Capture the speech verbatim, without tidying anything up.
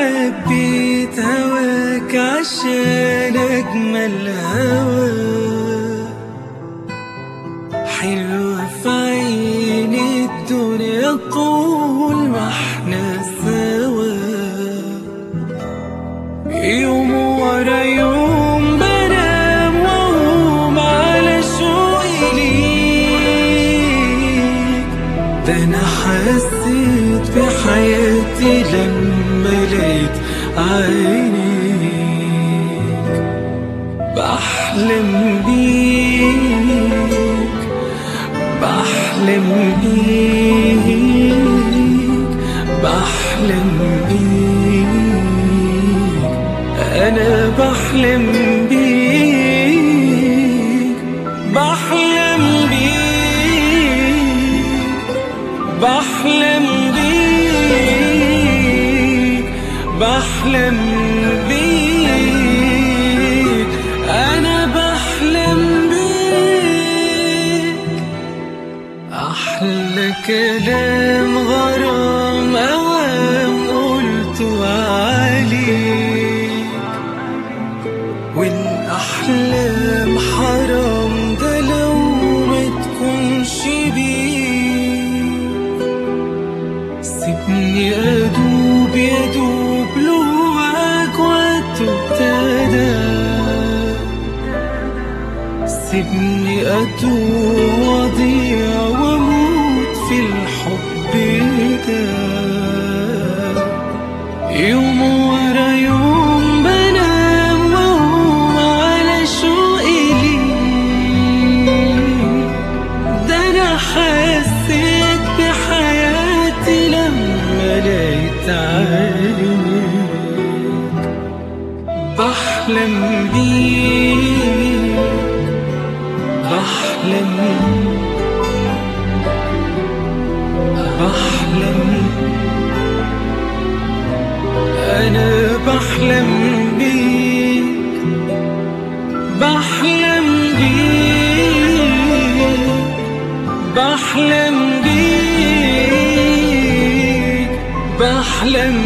حبيت هواك عشان أجمل هوا حلوة في عيني الدنيا طول ما احنا سوا. يوم ورا يوم بنام واقوم على شوقي ليك، ده انا حسيت بحياتي لما لقيت عينيك. بحلم بيك بحلم بيك بحلم بيك أنا بحلم بيك بحلم بيك بحلم بيك بحلم بيك أنا بحلم بيك. أحلى كلام غرام أوام قلته عليك، والأحلام حرام ده لو ما تكونش بيك. سيبني أدوب يدوب لهواك وابتدى، سيبني أتوه وأضيع وأموت في الحب ده. يوم ورا يوم بنام وأقوم على شوقي ليك، ده أنا حسيت بحياتي لما لقيت عينيك. بحلم بيك بحلم بحلم أنا بحلم بيك بحلم بيك بحلم بيك بحلم